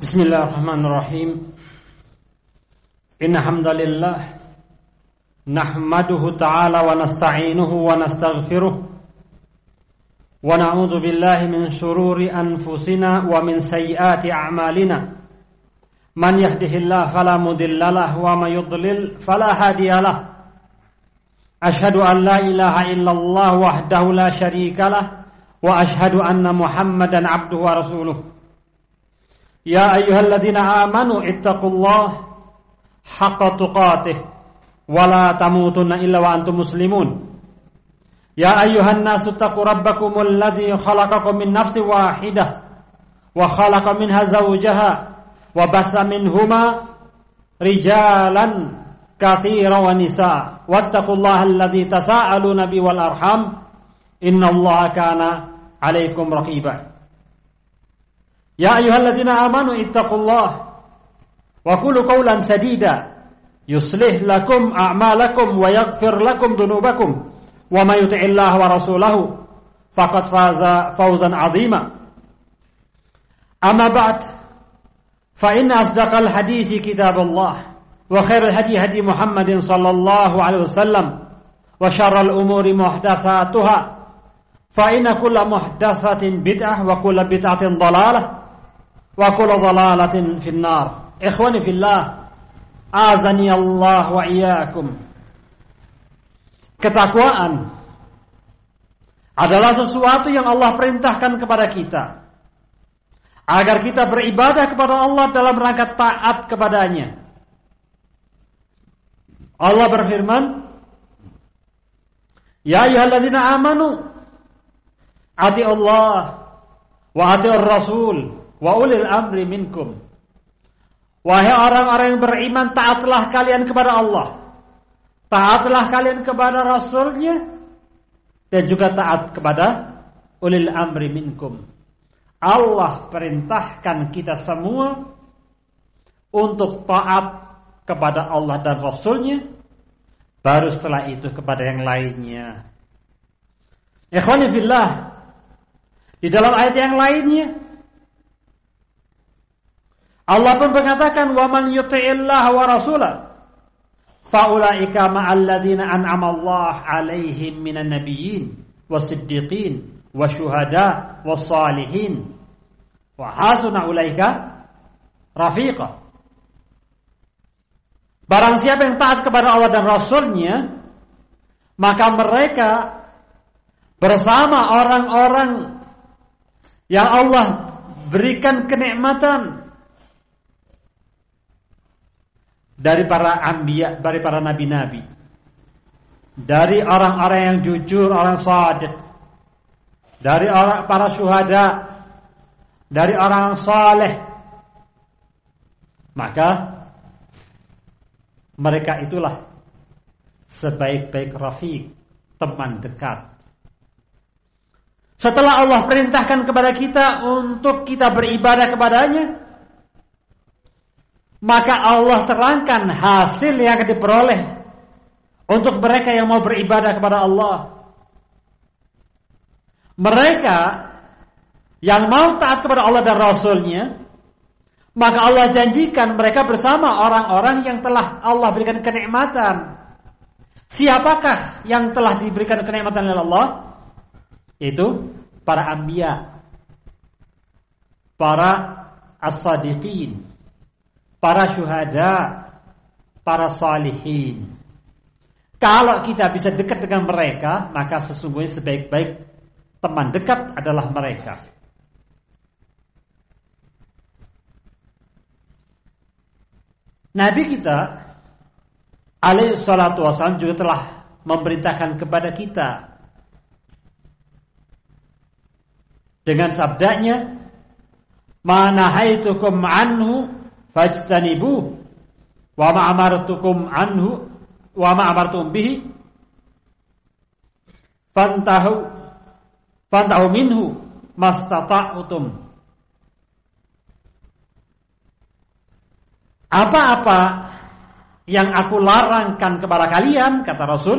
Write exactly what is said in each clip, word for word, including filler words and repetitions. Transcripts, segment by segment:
Bismillahirrahmanirrahim. Inna hamdalillah nahmaduhu ta'ala wa nasta'inuhu wa nastaghfiruh wa na'udzu billahi min shururi anfusina wa min sayyiati a'malina. Man yahdihillahu fala mudhillalah wa may yudlil fala hadiyalah. Ashhadu an la ilaha illallah wahdahu la syarikalah wa ashhadu anna Muhammadan abduhu wa rasuluh. Ya ayyuhalladzina amanu ittaqullaha haqqa tuqatih wa la tamutunna illa wa antum muslimun. Ya ayyuhan nasu taqu rabbakumul ladzi khalaqakum min nafsin wahidah wa khalaqa minha zawjaha wa batha minhuma rijalan katsiran wa nisaa wattaqullaha alladzi tasaaluna bihi wal arham innallaha kana 'alaikum raqiba. Ya ayyuhalladzina amanu ittaqullaha wa qulu qawlan sadida yuslih lakum a'malakum wa yaghfir lakum dhunubakum wa may yuti'illaha wa rasulahu faqad faza fawzan 'azima. Amma ba'd, fa inna asdaqal hadithi kitabullah wa khairal hadi hadi Muhammadin sallallahu alaihi wasallam wa syarral umuri muhdatsatuha fa inna kulla muhdatsatin bid'ah wa kulla bid'atin dhalalah wa kullu dhalalatin finnar. Ikhwani fillah, azani Allah wa iyyakum. Ketakwaan adalah sesuatu yang Allah perintahkan kepada kita agar kita beribadah kepada Allah dalam rangka taat kepadanya. Allah berfirman, Ya ayyuhalladzina amanu ati'u Allah wa ati'ur rasul wa ulil amri minkum. Wahai orang-orang yang beriman, taatlah kalian kepada Allah, taatlah kalian kepada Rasulnya, dan juga taat kepada ulil amri minkum. Allah perintahkan kita semua untuk taat kepada Allah dan Rasulnya, baru setelah itu kepada yang lainnya. Ikhwani fillah, di dalam ayat yang lainnya Allah pun mengatakan wa man yuti'illaha wa rasulahu fa ulaika ma'al ladzina an'ama Allah 'alaihim minan nabiyyin was-siddiqin wasyuhada was-salihin wa hasuna ulaika rafiqa. Barang siapa yang taat kepada Allah dan Rasulnya, maka mereka bersama orang-orang yang Allah berikan kenikmatan dari para anbiya, dari para nabi-nabi, dari orang-orang yang jujur, orang shadiq, dari orang para syuhada, dari orang saleh. Maka mereka itulah sebaik-baik rafiq, teman dekat. Setelah Allah perintahkan kepada kita untuk kita beribadah kepadanya, maka Allah terangkan hasil yang akan diperoleh untuk mereka yang mau beribadah kepada Allah. Mereka yang mau taat kepada Allah dan Rasulnya, maka Allah janjikan mereka bersama orang-orang yang telah Allah berikan kenikmatan. Siapakah yang telah diberikan kenikmatan oleh Allah? Itu para anbiya, para as-sadiqin, para syuhada, para salihin. Kalau kita bisa dekat dengan mereka, maka sesungguhnya sebaik-baik teman dekat adalah mereka. Nabi kita alaihi salatu wassalam juga telah memerintahkan kepada kita dengan sabdanya, "Ma nahaitukum anhu fajtanibu wa ma amartukum anhu wa ma amartum bihi fantahu fantahu minhu mastata'tum." Apa-apa yang aku larangkan kepada kalian, kata Rasul,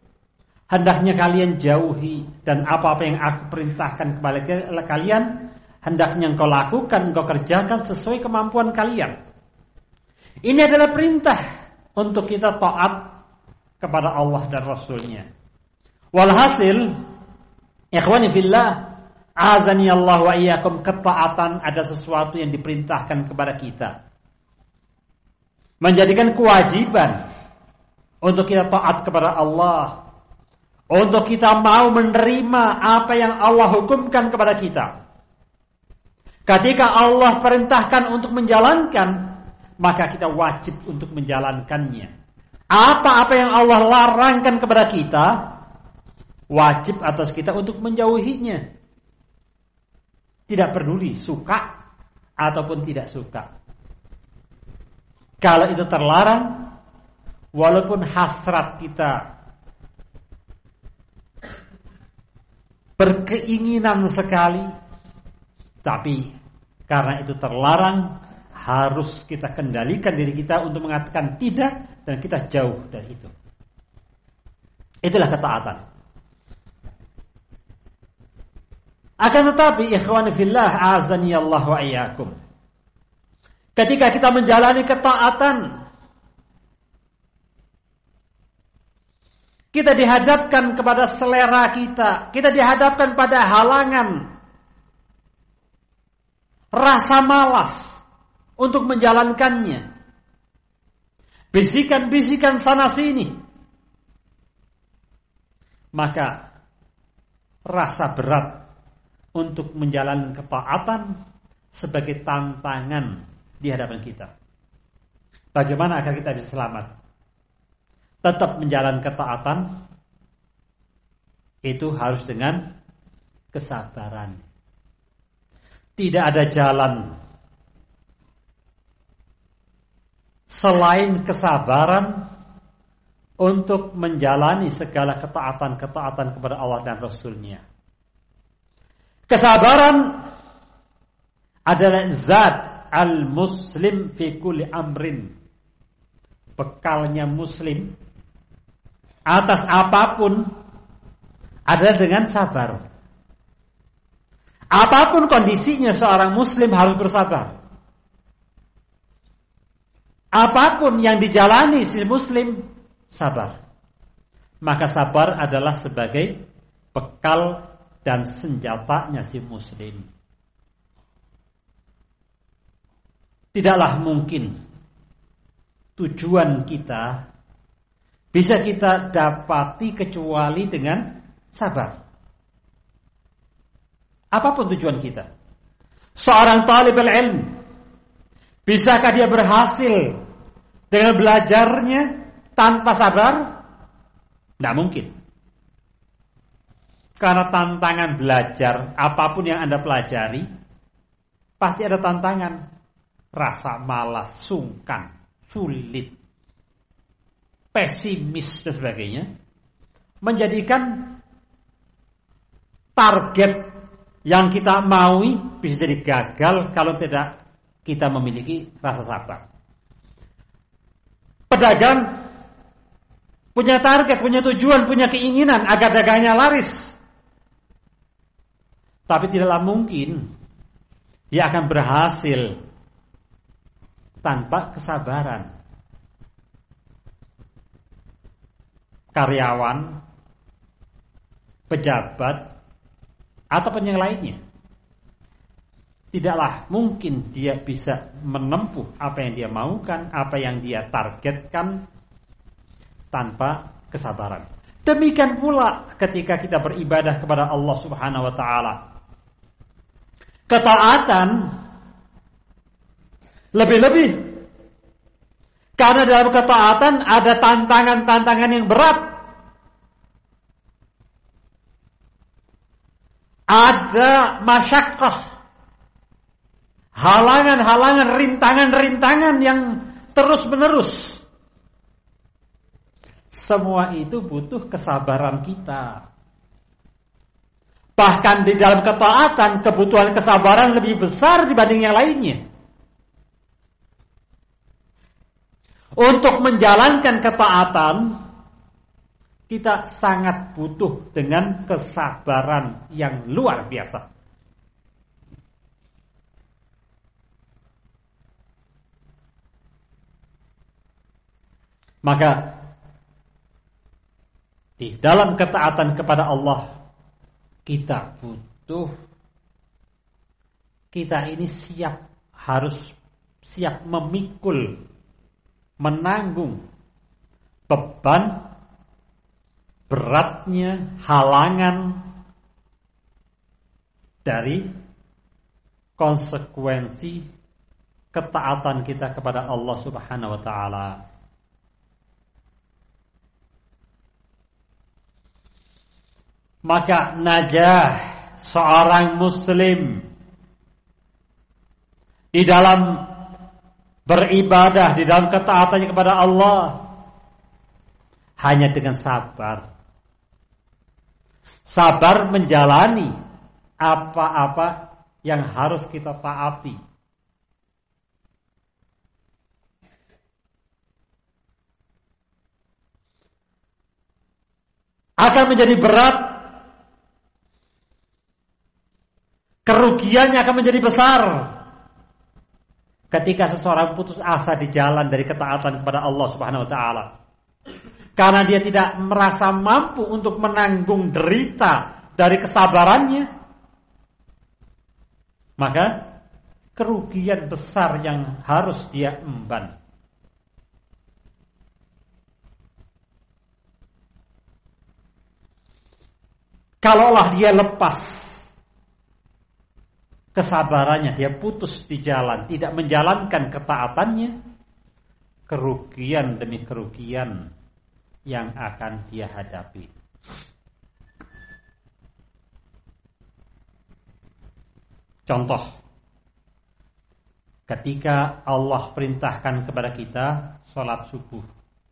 hendaknya kalian jauhi, dan apa-apa yang aku perintahkan kepada kalian, hendaknya engkau lakukan, engkau kerjakan sesuai kemampuan kalian. Ini adalah perintah untuk kita taat kepada Allah dan Rasulnya. Walhasil, ikhwani fillah, azani Allah wa iyyakum, ketaatan ada sesuatu yang diperintahkan kepada kita. Menjadikan kewajiban untuk kita taat kepada Allah, untuk kita mau menerima apa yang Allah hukumkan kepada kita. Ketika Allah perintahkan untuk menjalankan, maka kita wajib untuk menjalankannya. Apa-apa yang Allah larangkan kepada kita, wajib atas kita untuk menjauhinya. Tidak peduli suka ataupun tidak suka. Kalau itu terlarang, walaupun hasrat kita berkeinginan sekali, tapi karena itu terlarang, harus kita kendalikan diri kita untuk mengatakan tidak, dan kita jauh dari itu. Itulah ketaatan. Akan tetapi, ikhwani fillah, azani Allah wa iyyakum, ketika kita menjalani ketaatan, kita dihadapkan kepada selera kita, kita dihadapkan pada halangan, rasa malas untuk menjalankannya, bisikan-bisikan sana sini, maka rasa berat untuk menjalankan ketaatan sebagai tantangan di hadapan kita. Bagaimana agar kita bisa selamat? Tetap menjalankan ketaatan itu harus dengan kesabaran. Tidak ada jalan selain kesabaran untuk menjalani segala ketaatan-ketaatan kepada Allah dan Rasul-Nya. Kesabaran adalah zat al-muslim fi kulli amrin. Bekalnya muslim atas apapun adalah dengan sabar. Apapun kondisinya, seorang muslim harus bersabar. Apapun yang dijalani si muslim, sabar. Maka sabar adalah sebagai bekal dan senjatanya si muslim. Tidaklah mungkin tujuan kita bisa kita dapati kecuali dengan sabar. Apapun tujuan kita. Seorang talibul ilm, bisakah dia berhasil dengan belajarnya tanpa sabar? Tidak mungkin. Karena tantangan belajar, apapun yang Anda pelajari, pasti ada tantangan. Rasa malas, sungkan, sulit, pesimis dan sebagainya, menjadikan target yang kita maui bisa jadi gagal kalau tidak kita memiliki rasa sabar. Pedagang punya target, punya tujuan, punya keinginan agar dagangnya laris. Tapi tidaklah mungkin dia akan berhasil tanpa kesabaran. Karyawan, pejabat, ataupun yang lainnya, tidaklah mungkin dia bisa menempuh apa yang dia maukan, apa yang dia targetkan tanpa kesabaran. Demikian pula ketika kita beribadah kepada Allah Subhanahu wa taala. Ketaatan lebih-lebih karena dalam ketaatan ada tantangan-tantangan yang berat. Ada masyakkah, halangan-halangan, rintangan-rintangan yang terus-menerus. Semua itu butuh kesabaran kita. Bahkan di dalam ketaatan, kebutuhan kesabaran lebih besar dibanding yang lainnya. Untuk menjalankan ketaatan, kita sangat butuh dengan kesabaran yang luar biasa. Maka di dalam ketaatan kepada Allah kita butuh, kita ini siap, harus siap memikul, menanggung beban beratnya halangan dari konsekuensi ketaatan kita kepada Allah Subhanahu wa taala. Maka najah seorang muslim di dalam beribadah, di dalam ketaatannya kepada Allah hanya dengan sabar. Sabar menjalani apa-apa yang harus kita taati. Akan menjadi berat, kerugiannya akan menjadi besar ketika seseorang putus asa di jalan dari ketaatan kepada Allah Subhanahu wa taala. Karena dia tidak merasa mampu untuk menanggung derita dari kesabarannya, maka kerugian besar yang harus dia emban. Kalaulah dia lepas kesabarannya, dia putus di jalan, tidak menjalankan ketaatannya, kerugian demi kerugian yang akan dia hadapi. Contoh, ketika Allah perintahkan kepada kita sholat subuh,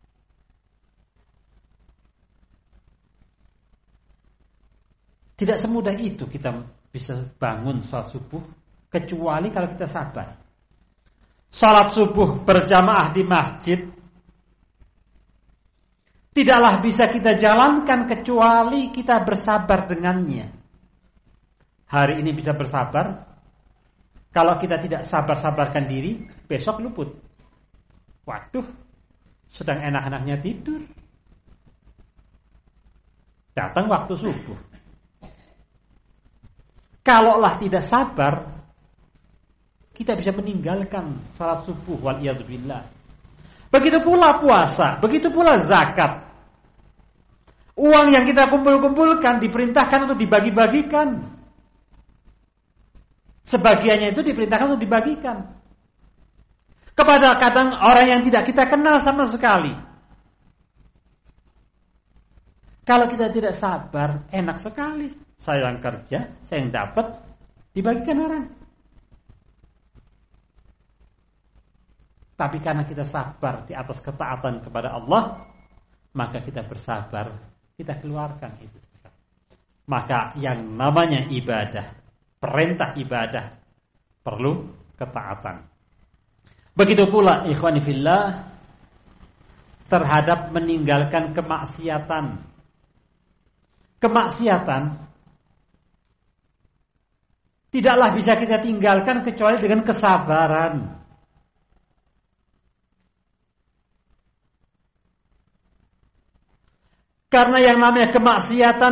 tidak semudah itu kita bisa bangun sholat subuh, kecuali kalau kita sabar. Sholat subuh berjamaah di masjid tidaklah bisa kita jalankan kecuali kita bersabar dengannya. Hari ini bisa bersabar, kalau kita tidak sabar-sabarkan diri, besok luput. Waduh, sedang enak-enaknya tidur, datang waktu subuh. Kalaulah tidak sabar, kita bisa meninggalkan salat subuh, waliyadzubillah. Begitu pula puasa, begitu pula zakat. Uang yang kita kumpul-kumpulkan diperintahkan untuk dibagi-bagikan. Sebagiannya itu diperintahkan untuk dibagikan kepada kadang orang yang tidak kita kenal sama sekali. Kalau kita tidak sabar, enak sekali. Saya yang kerja, saya yang dapat, dibagikan orang. Tapi karena kita sabar di atas ketaatan kepada Allah, maka kita bersabar, kita keluarkan itu. Maka yang namanya ibadah, perintah ibadah, perlu ketaatan. Begitu pula ikhwani fillah terhadap meninggalkan kemaksiatan. Kemaksiatan tidaklah bisa kita tinggalkan kecuali dengan kesabaran. Karena yang namanya kemaksiatan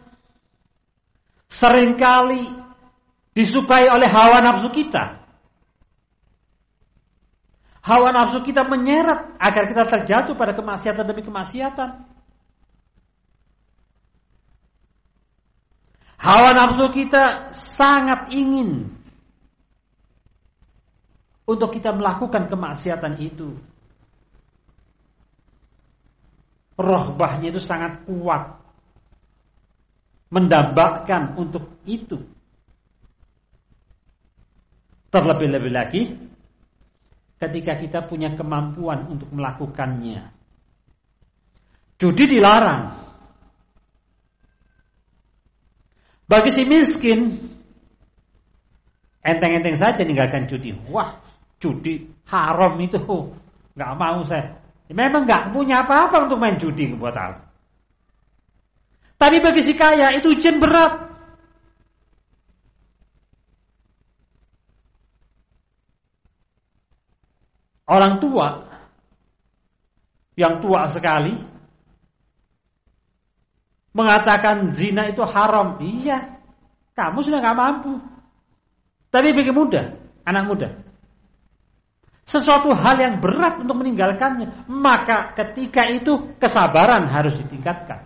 seringkali disukai oleh hawa nafsu kita. Hawa nafsu kita menyeret agar kita terjatuh pada kemaksiatan demi kemaksiatan. Hawa nafsu kita sangat ingin untuk kita melakukan kemaksiatan itu. Rohbahnya itu sangat kuat, mendambakan untuk itu. Terlebih-lebih lagi ketika kita punya kemampuan untuk melakukannya. Judi dilarang. Bagi si miskin, enteng-enteng saja meninggalkan judi. Wah, judi haram itu, nggak mau saya. Memang nggak punya apa-apa untuk main judi buat aku. Tapi bagi si kaya itu ujian berat. Orang tua yang tua sekali mengatakan zina itu haram. Iya, kamu sudah gak mampu. Tapi bagi muda, anak muda, sesuatu hal yang berat untuk meninggalkannya, maka ketika itu kesabaran harus ditingkatkan.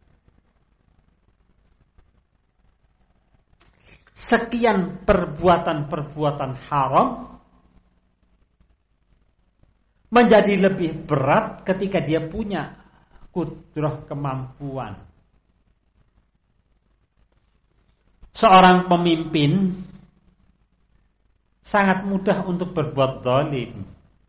Sekian perbuatan-perbuatan haram menjadi lebih berat ketika dia punya kudrah, kemampuan. Seorang pemimpin sangat mudah untuk berbuat zalim.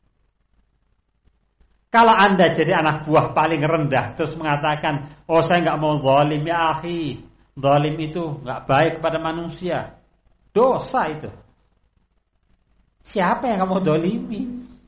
Kalau Anda jadi anak buah paling rendah terus mengatakan, oh saya nggak mau zalim ya akhi, zalim itu nggak baik kepada manusia, dosa itu. Siapa yang kamu zalimi?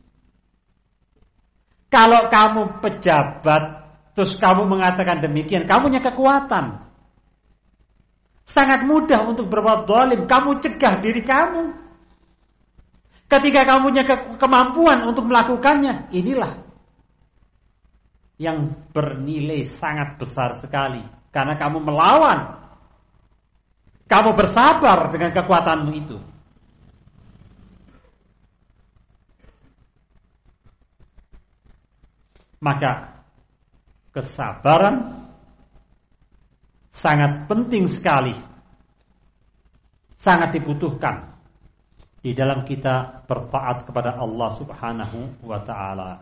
Kalau kamu pejabat terus kamu mengatakan demikian, kamu punya kekuatan. Sangat mudah untuk berbuat zalim, kamu cegah diri kamu. Ketika kamu punya ke- kemampuan untuk melakukannya, inilah yang bernilai sangat besar sekali. Karena kamu melawan, kamu bersabar dengan kekuatanmu itu. Maka kesabaran sangat penting sekali, sangat dibutuhkan di dalam kita bertaat kepada Allah Subhanahu wa ta'ala.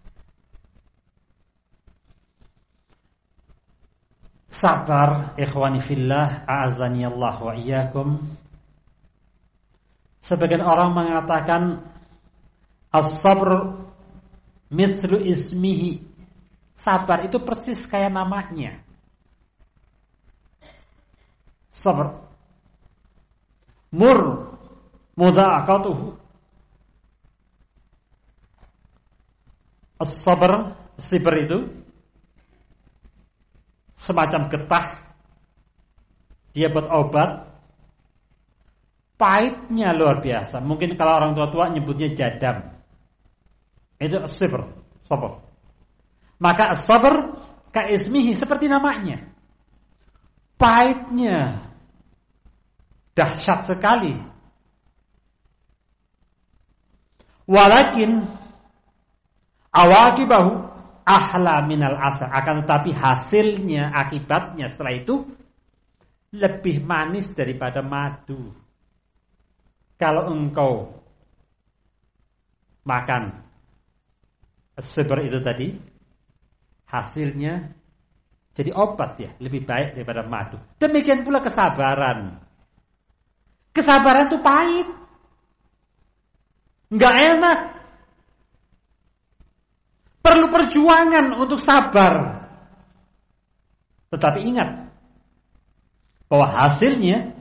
Sabar, ikhwani fillah, a'azani Allah wa iyyakum. Sebagian orang mengatakan as-sabr mithlu ismihi. Sabar itu persis kayak namanya. Sabar. Mur mudha'aqatuhu. As-sabr, sibr itu semacam getah. Dia buat obat. Pahitnya luar biasa. Mungkin kalau orang tua-tua nyebutnya jadam. Itu as-sabr, sabar. Maka as-sabr kaismihi, seperti namanya. Pahitnya dahsyat sekali. Walakin awaqibahu ahla minal asal. Akan tetapi hasilnya, akibatnya setelah itu lebih manis daripada madu. Kalau engkau makan as-sabr itu tadi, hasilnya jadi obat ya, lebih baik daripada madu. Demikian pula kesabaran. Kesabaran itu pahit, nggak enak, perlu perjuangan untuk sabar. Tetapi ingat bahwa hasilnya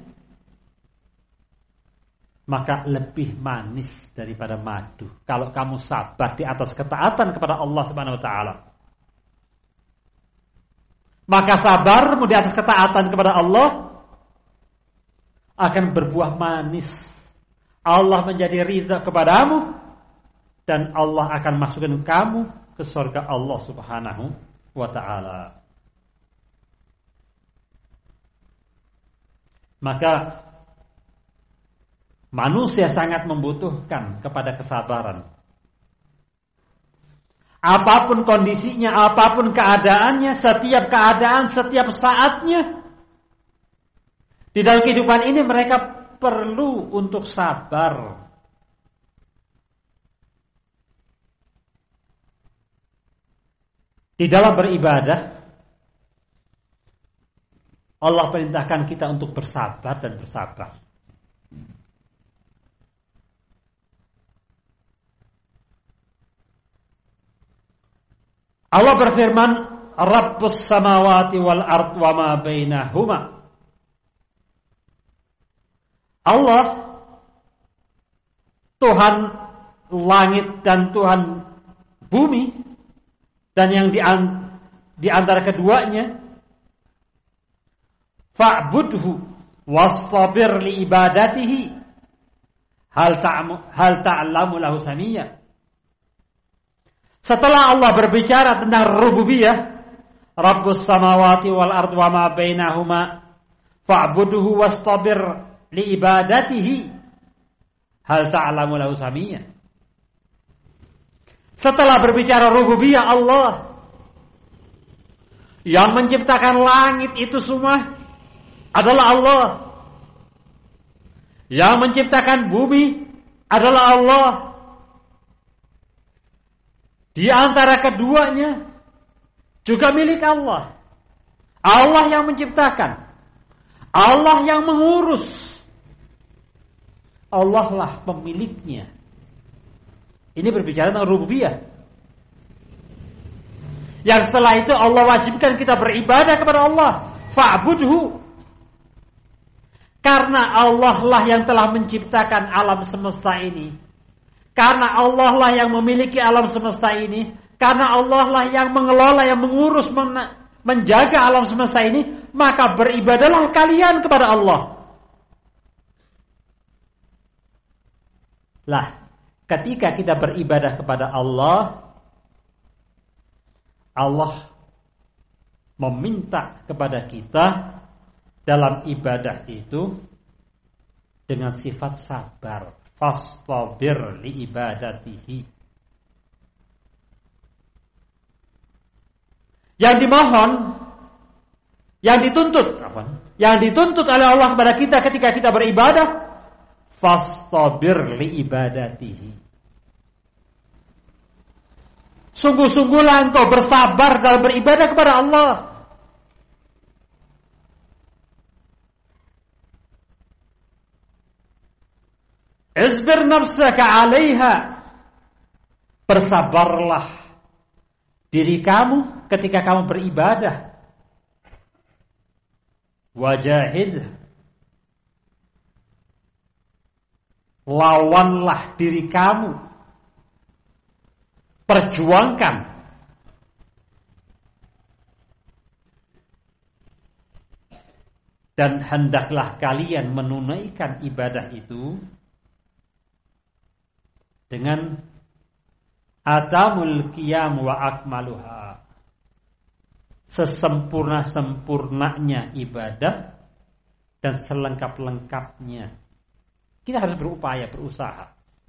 maka lebih manis daripada madu kalau kamu sabar di atas ketaatan kepada Allah Subhanahu wa taala. Maka sabarmu di atas ketaatan kepada Allah akan berbuah manis. Allah menjadi ridha kepadamu dan Allah akan masukkan kamu ke surga Allah Subhanahu wa taala. Maka manusia sangat membutuhkan kepada kesabaran. Apapun kondisinya, apapun keadaannya, setiap keadaan, setiap saatnya, di dalam kehidupan ini mereka perlu untuk sabar. Di dalam beribadah, Allah perintahkan kita untuk bersabar dan bersabar. Allah berfirman, Rabbus samawati wal ard wa ma bainahuma. Allah, Tuhan langit dan Tuhan bumi, dan yang di, an, di antara keduanya, fa'budhu wastabir li ibadatihi hal ta'mu hal ta'lamu lahu samiyya. Setelah Allah berbicara tentang rububiyah, Rabbus samawati wal ard wa ma bainahuma fa'budhu wastabir li ibadatihi hal ta'lamu lahu samiyya. Setelah berbicara rububiyah Allah yang menciptakan langit itu semua adalah Allah. Yang menciptakan bumi adalah Allah. Di antara keduanya juga milik Allah. Allah yang menciptakan. Allah yang mengurus. Allah lah pemiliknya. Ini berbicara tentang rububiyah. Yang setelah itu Allah wajibkan kita beribadah kepada Allah. Fa'budhu. Karena Allah lah yang telah menciptakan alam semesta ini. Karena Allah lah yang memiliki alam semesta ini. Karena Allah lah yang mengelola, yang mengurus, menjaga alam semesta ini. Maka beribadahlah kalian kepada Allah. Lah, ketika kita beribadah kepada Allah, Allah meminta kepada kita dalam ibadah itu dengan sifat sabar. Fastabir li ibadatihi. Yang dimohon, yang dituntut, yang dituntut oleh Allah kepada kita ketika kita beribadah, fastabir li ibadatihi. Sungguh-sungguhlah engkau bersabar dalam beribadah kepada Allah. Isbir nafsaka 'alaiha. Bersabarlah diri kamu ketika kamu beribadah. Wajahid. Lawanlah diri kamu. Perjuangkan. Dan hendaklah kalian menunaikan ibadah itu dengan atamul qiyam wa akmaluha. Sesempurna-sempurnanya ibadah dan selengkap-lengkapnya. Kita harus berupaya, berusaha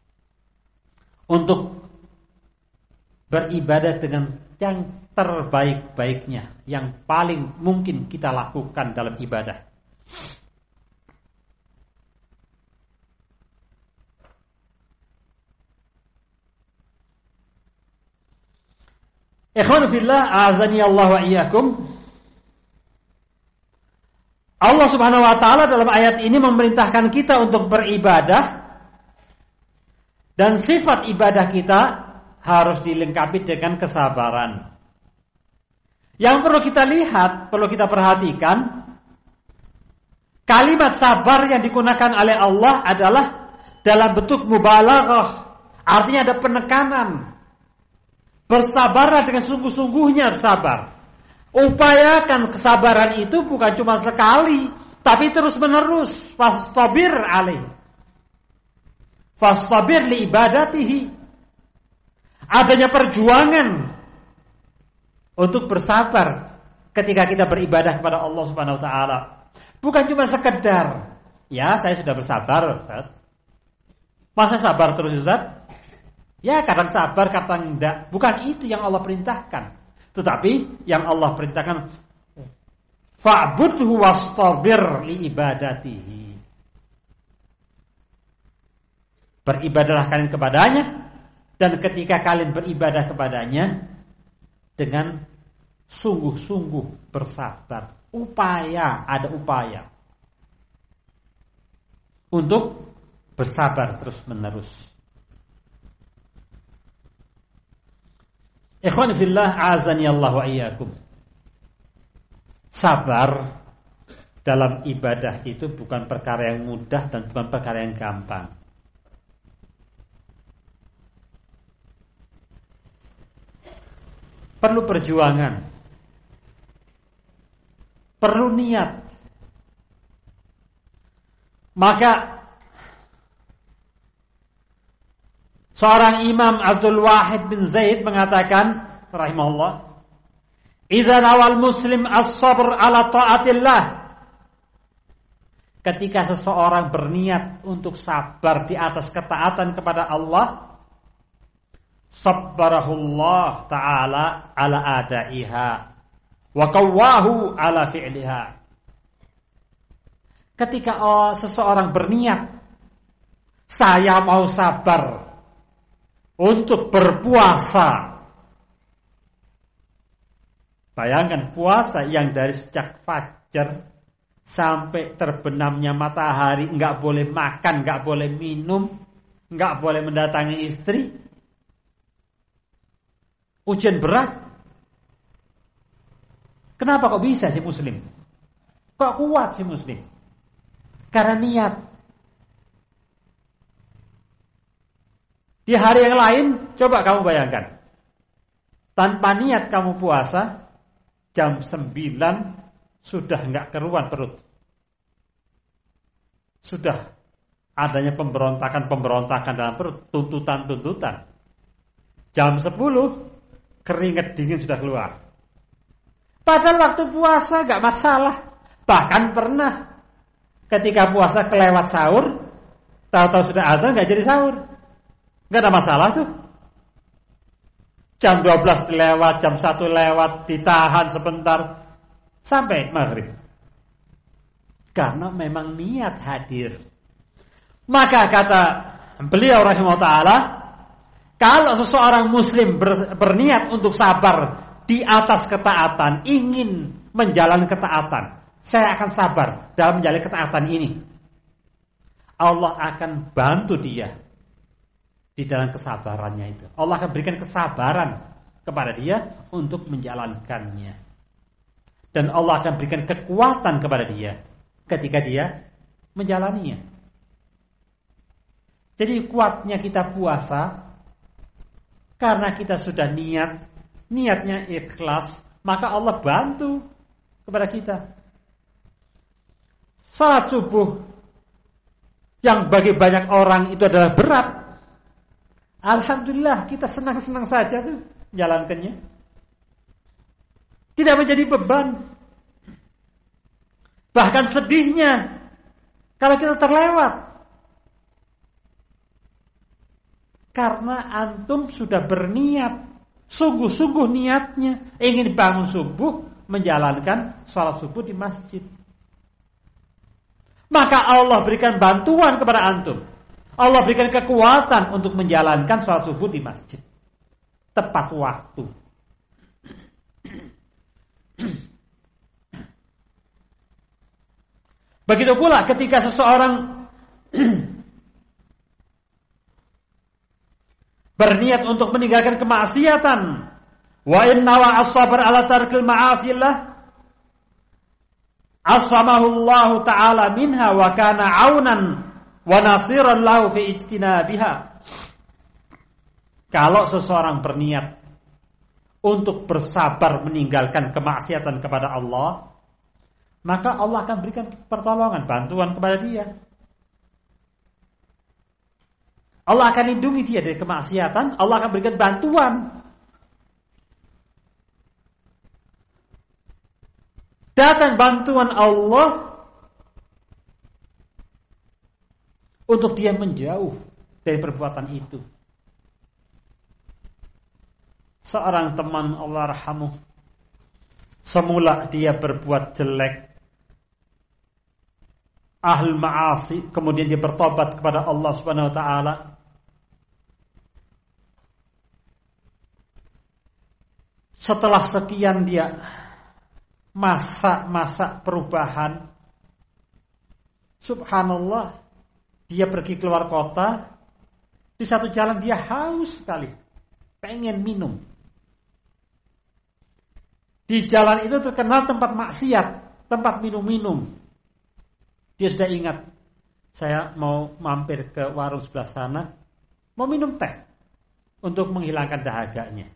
untuk beribadah dengan yang terbaik-baiknya, yang paling mungkin kita lakukan dalam ibadah. Ikhwan fillah, azani Allah wa iyyakum. Allah Subhanahu wa taala dalam ayat ini memerintahkan kita untuk beribadah, dan sifat ibadah kita harus dilengkapi dengan kesabaran. Yang perlu kita lihat, perlu kita perhatikan, kalimat sabar yang digunakan oleh Allah adalah dalam bentuk mubalaghah, artinya ada penekanan. Bersabarlah dengan sungguh-sungguhnya sabar. Upayakan kesabaran itu bukan cuma sekali, tapi terus menerus. Fastabir alaih. Fastabir li ibadatihi. Adanya perjuangan untuk bersabar ketika kita beribadah kepada Allah Subhanahu wa taala. Bukan cuma sekedar, ya saya sudah bersabar, Ustaz. Masa sabar terus, Ustaz? Ya kadang sabar, kadang enggak. Bukan itu yang Allah perintahkan. Tetapi yang Allah perintahkan, fa'budhu wastabir li ibadatihi. Beribadahlah kalian kepadanya, dan ketika kalian beribadah kepadanya dengan sungguh-sungguh bersabar. Upaya, ada upaya untuk bersabar terus-menerus. Ikhwan fillah, azani Allah wa iyyakum. Sabar dalam ibadah itu bukan perkara yang mudah dan bukan perkara yang gampang. Perlu perjuangan. Perlu niat. Maka Seorang Imam Abdul Wahid bin Zaid mengatakan rahimahullah, "Idza nawal muslim as-sabr ala ta'atillah." Ketika seseorang berniat untuk sabar di atas ketaatan kepada Allah, sabbarahullah ta'ala ala adaiha wa qawwahu ala fi'liha. Ketika oh, seseorang berniat, saya mau sabar untuk berpuasa. Bayangkan puasa yang dari sejak fajar sampai terbenamnya matahari, enggak boleh makan, enggak boleh minum, enggak boleh mendatangi istri. Ujian berat. Kenapa kok bisa si muslim? Kok kuat si muslim? Karena niat. Di hari yang lain, coba kamu bayangkan. Tanpa niat kamu puasa, jam sembilan sudah enggak keruan perut. Sudah adanya pemberontakan-pemberontakan dalam perut, tuntutan-tuntutan. Jam sepuluh, keringat dingin sudah keluar. Padahal waktu puasa enggak masalah. Bahkan pernah ketika puasa kelewat sahur, tahu-tahu sudah azan enggak jadi sahur. Enggak ada masalah tuh. Jam dua belas lewat, jam satu lewat, ditahan sebentar sampai maghrib. Karena memang niat hadir. Maka kata beliau rahimahullah ta'ala, kalau seseorang muslim ber, berniat untuk sabar di atas ketaatan, ingin menjalani ketaatan, saya akan sabar dalam menjalani ketaatan ini, Allah akan bantu dia di dalam kesabarannya itu. Allah akan berikan kesabaran kepada dia untuk menjalankannya. Dan Allah akan berikan kekuatan kepada dia ketika dia menjalaninya. Jadi kuatnya kita puasa karena kita sudah niat, niatnya ikhlas, maka Allah bantu kepada kita. Salat subuh yang bagi banyak orang itu adalah berat, alhamdulillah kita senang-senang saja tuh jalankannya. Tidak menjadi beban. Bahkan sedihnya kalau kita terlewat. Karena antum sudah berniat, sungguh-sungguh niatnya ingin bangun subuh, menjalankan salat subuh di masjid. Maka Allah berikan bantuan kepada antum. Allah berikan kekuatan untuk menjalankan salat subuh di masjid. Tepat waktu. Begitu pula ketika seseorang berniat untuk meninggalkan kemaksiatan, wa inna wa as-sabr ala tarkil ma'asillah asamahu Allah ta'ala minha wa kana aunan wa nasiran lahu fi ijtinabiha. Kalau seseorang berniat untuk bersabar meninggalkan kemaksiatan kepada Allah, maka Allah akan berikan pertolongan, bantuan kepada dia. Allah akan lindungi dia dari kemaksiatan, Allah akan berikan bantuan. Datang bantuan Allah untuk dia menjauh dari perbuatan itu. Seorang teman, Allah rahamuh, semula dia berbuat jelek, ahli ma'asi, kemudian dia bertobat kepada Allah Subhanahu wa taala. Setelah sekian dia masa-masa perubahan, subhanallah, dia pergi keluar kota, di satu jalan dia haus sekali, pengen minum. Di jalan itu terkenal tempat maksiat, tempat minum-minum. Dia sudah ingat, saya mau mampir ke warung sebelah sana, mau minum teh untuk menghilangkan dahaganya.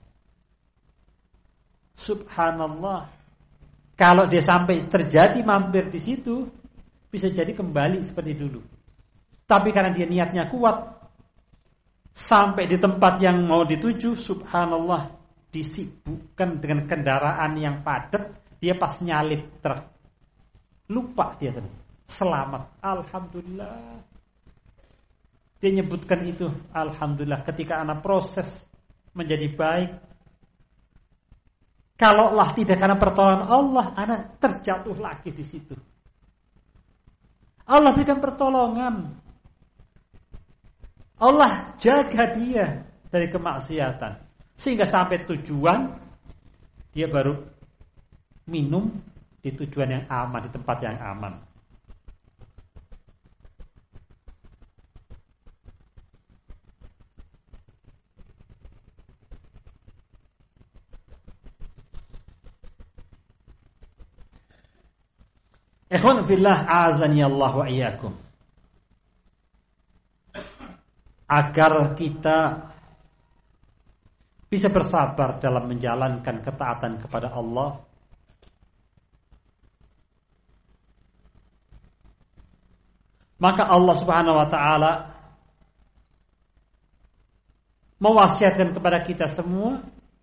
Subhanallah, kalau dia sampai terjadi mampir di situ, bisa jadi kembali seperti dulu. Tapi karena dia niatnya kuat, Sampai di tempat yang mau dituju, subhanallah, disibukkan dengan kendaraan yang padat, dia pas nyalip truk. Lupa dia tadi. Selamat, alhamdulillah. Dia nyebutkan itu, alhamdulillah, ketika anak proses menjadi baik. Kalaulah tidak karena pertolongan Allah, anak terjatuh lagi di situ. Allah berikan pertolongan. Allah jaga dia dari kemaksiatan. Sehingga sampai tujuan, dia baru minum di tujuan yang aman, di tempat yang aman. Ikhwan fillah, a'azani Allah wa iyyakum. Agar kita bisa bersabar dalam menjalankan ketaatan kepada Allah, maka Allah Subhanahu wa taala mewasiatkan kepada kita semua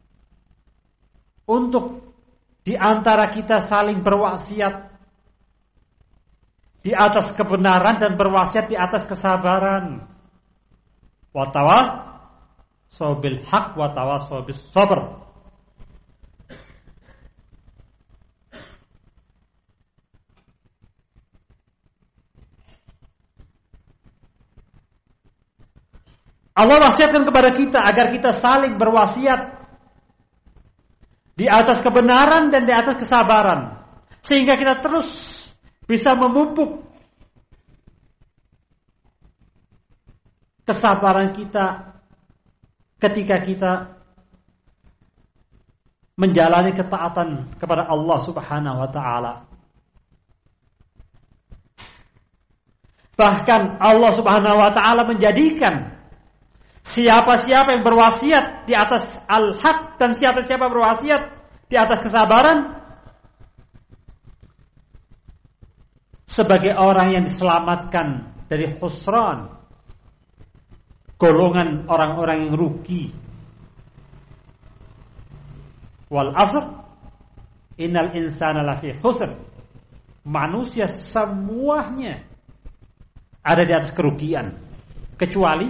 untuk di antara kita saling berwasiat di atas kebenaran dan berwasiat di atas kesabaran. Wa tawasaw bil haq wa tawasaw bis sabr. Allah wasiatkan kepada kita agar kita saling berwasiat di atas kebenaran dan di atas kesabaran, sehingga kita terus bisa memupuk kesabaran kita ketika kita menjalani ketaatan kepada Allah Subhanahu wa taala. Bahkan Allah Subhanahu wa taala menjadikan siapa-siapa yang berwasiat di atas al-haq dan siapa-siapa berwasiat di atas kesabaran sebagai orang yang diselamatkan dari khusran, golongan orang-orang yang rugi. Wal asr innal insana lafi khusr. Manusia semuanya ada di atas kerugian, kecuali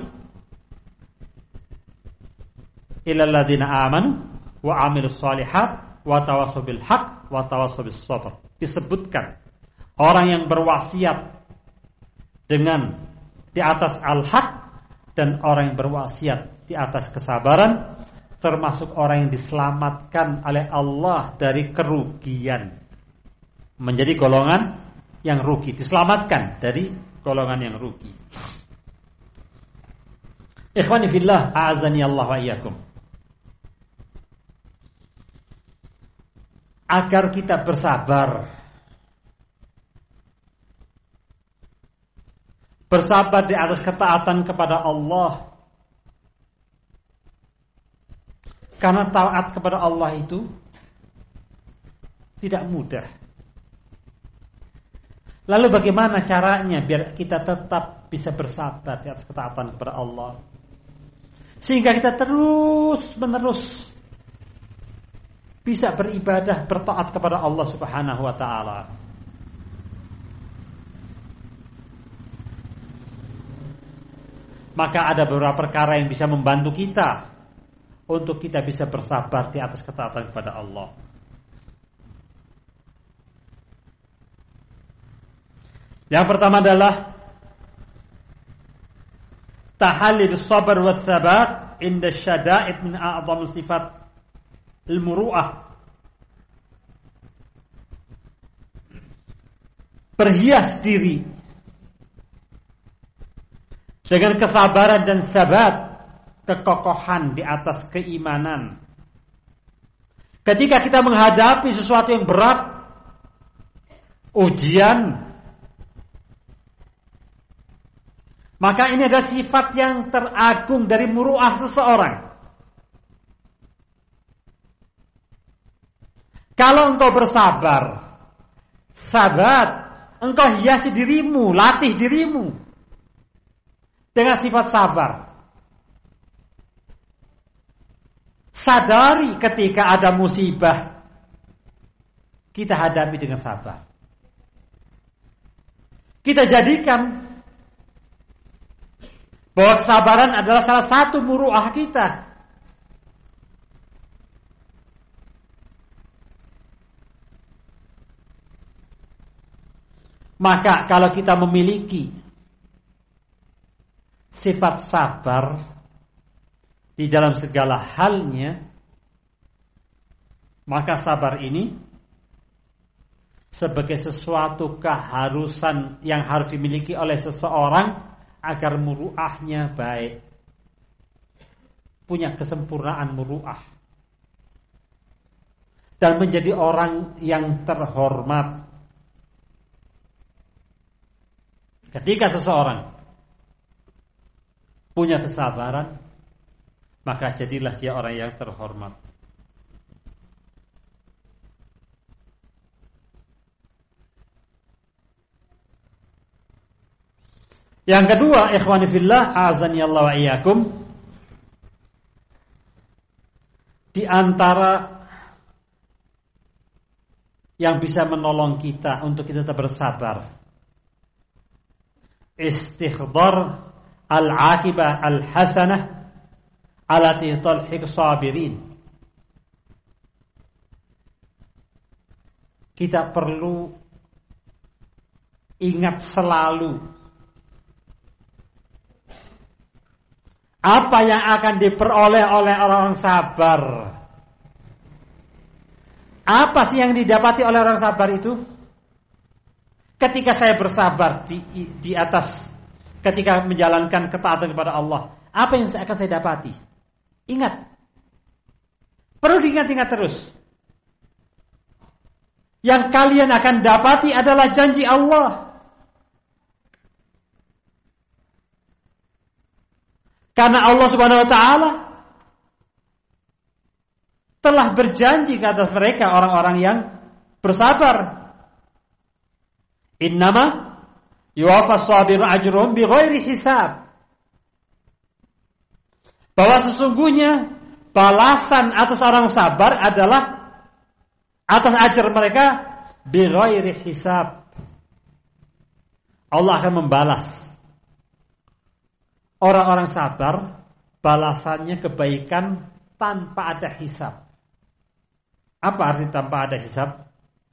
illal ladzina amanu wa amilus shalihat wa tawassaw bil haqq wa tawassaw bis sabr. Disebutkan orang yang berwasiat dengan di atas al-haq dan orang yang berwasiat di atas kesabaran, termasuk orang yang diselamatkan oleh Allah dari kerugian, menjadi golongan yang rugi, diselamatkan dari golongan yang rugi. Ikhwani fillah, a'azani Allah wa iyyakum. Agar kita bersabar, bersabar di atas ketaatan kepada Allah. Karena taat kepada Allah itu tidak mudah. Lalu bagaimana caranya biar kita tetap bisa bersabar di atas ketaatan kepada Allah, sehingga kita terus menerus bisa beribadah, bertaat kepada Allah Subhanahu wa taala? Maka ada beberapa perkara yang bisa membantu kita untuk kita bisa bersabar di atas ketaatan kepada Allah. Yang pertama adalah tahalli bis sabr was sabat inda syada'id min a'zam sifat al-muru'ah. Berhias diri dengan kesabaran dan sabat, kekokohan di atas keimanan. Ketika kita menghadapi sesuatu yang berat, ujian, maka ini adalah sifat yang teragung dari muru'ah seseorang. Kalau engkau bersabar, sabat, engkau hiasi dirimu, latih dirimu dengan sifat sabar, Sadari ketika ada musibah, kita hadapi dengan sabar. Kita jadikan bahwa kesabaran adalah salah satu muruah kita. Maka kalau kita memiliki sifat sabar di dalam segala halnya, maka sabar ini sebagai sesuatu keharusan yang harus dimiliki oleh seseorang agar muruahnya baik, punya kesempurnaan muruah, dan menjadi orang yang terhormat. Ketika seseorang punya kesabaran, maka jadilah dia orang yang terhormat. Yang kedua, ikhwani fillah, azani Allah wa iyyakum, di antara yang bisa menolong kita untuk kita tetap bersabar, istikhdar al-aqibah al-hasanah alati talhiq sabirin. Kita perlu ingat selalu apa yang akan diperoleh oleh orang sabar. Apa sih yang didapati oleh orang sabar itu? Ketika saya bersabar di, di atas, ketika menjalankan ketaatan kepada Allah, apa yang akan saya dapati? Ingat. Perlu diingat-ingat terus. Yang kalian akan dapati adalah janji Allah. Karena Allah Subhanahu wa taala telah berjanji ke atas mereka orang-orang yang bersabar. Innama yuwaffas sabirun ajruhum bighairi hisab. Bahwa sesungguhnya balasan atas orang sabar adalah atas ajar mereka bighairi hisab. Allah akan membalas orang-orang sabar, balasannya kebaikan tanpa ada hisab. Apa arti tanpa ada hisab?